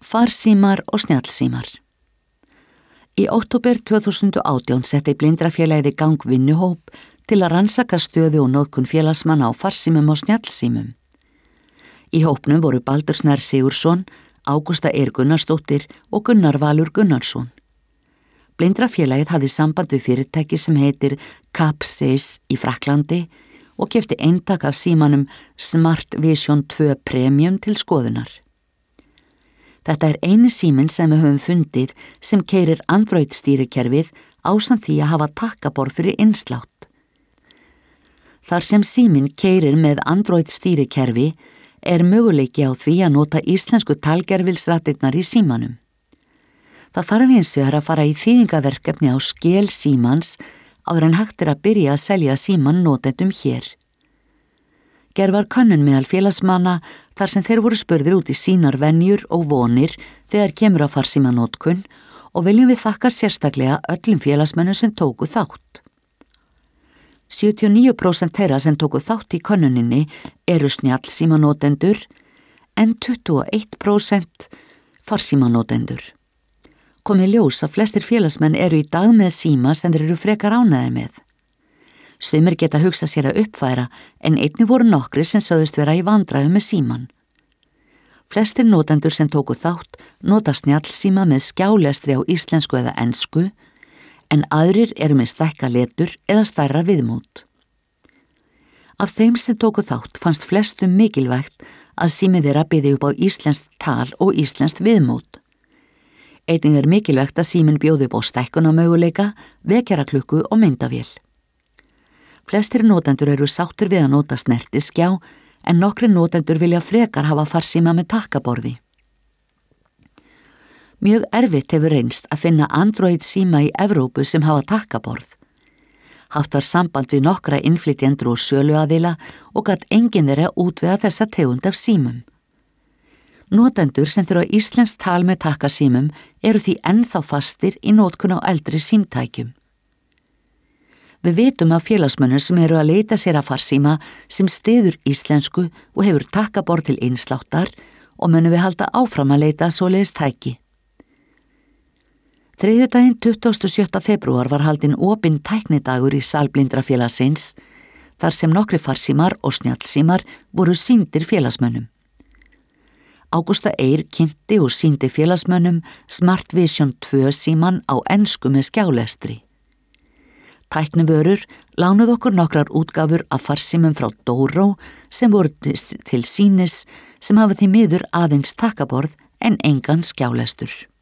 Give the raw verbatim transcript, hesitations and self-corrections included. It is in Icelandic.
Farsímar og snjallsímar. Í október tvö þúsund og átján setti Blindrafélagið í gang vinnuhóp til að rannsaka stöðu og notkun félagsmanna á farsímum og snjallsímum. Í hópnum voru Baldur Snær Sigurðsson, Ágústa Eir Gunnarsdóttir og Gunnar Valur Gunnarsson. Blindrafélagið hafði samband við fyrirtæki sem heitir Capsys í Frakklandi og keypti eintak af símanum Smart Vision tvö Premium til skoðunar. Þetta er eini síminn sem við höfum fundið sem keyrir Android stýrikerfið ásamt því að hafa takkaborð fyrir innslátt. Þar sem síminn keyrir með Android stýrikerfi er möguleiki á því að nota íslensku talgervilsratirnar í símanum. Það þarf hins vegar að fara í þýðingaverkefni á skel símans áður en hægt er að byrja að selja síman notendum hér. Gerð var könnun meðal félagsmanna þar sem þeir voru spurðir út í sínar venjur og vonir þegar kemur á farsímanotkun og viljum við þakka sérstaklega öllum félagsmönnum sem tóku þátt. sjötíu og níu prósent þeirra sem tóku þátt í könnuninni eru snjallsímanotendur en tuttugu og eitt prósent farsímanotendur. Komið ljós að flestir félagsmenn eru í dag með síma sem þeir eru frekar ánægðir með. Sumir geta hugsað sér að uppfæra en einnig voru nokkrir sem sögðust vera í vandræðum með síman. Flestir notendur sem tóku þátt nota snjallsíma með skjálestri á íslensku eða ensku en aðrir eru með stækka letur eða stærra viðmót. Af þeim sem tóku þátt fannst flestum mikilvægt að sími þeirra byði upp á íslenskt tal og íslenskt viðmót. Einnig er mikilvægt að síminn bjóði upp á stækkunarmöguleika, vekjaraklukku og myndavél. Flestir notendur eru sáttir við að nota snertiskjá en nokkri notendur vilja frekar hafa farsíma með takkaborði. Mjög erfitt hefur reynst að finna Android síma í Evrópu sem hafa takkaborð. Haft var samband við nokkra innflytjendur og söluaðila og gat enginn þeirra útvega þessa tegund af símum. Notendur sem þurfa íslenskt tal með takkasímum eru því ennþá fastir í notkun á eldri símtækjum. Við vitum af félagsmönnum sem eru að leita sér að farsíma sem styður íslensku og hefur takkaborð til innsláttar og munum við halda áfram að leita svoleiðis tæki. Þriðjudaginn tuttugasta og sjötta febrúar var haldinn opinn tæknidagur í sal Blindrafélagsins þar sem nokkri farsímar og snjallsímar voru sýndir félagsmönnum. Ágústa Eir kynnti og sýndi félagsmönnum Smart Vision tvö síman á ensku með skjálestri. Tæknivörur lánuð okkur nokkrar útgáfur af farsímum frá Dóró sem voru til sýnis sem hafa því miður aðeins takkaborð en engan skjálestur.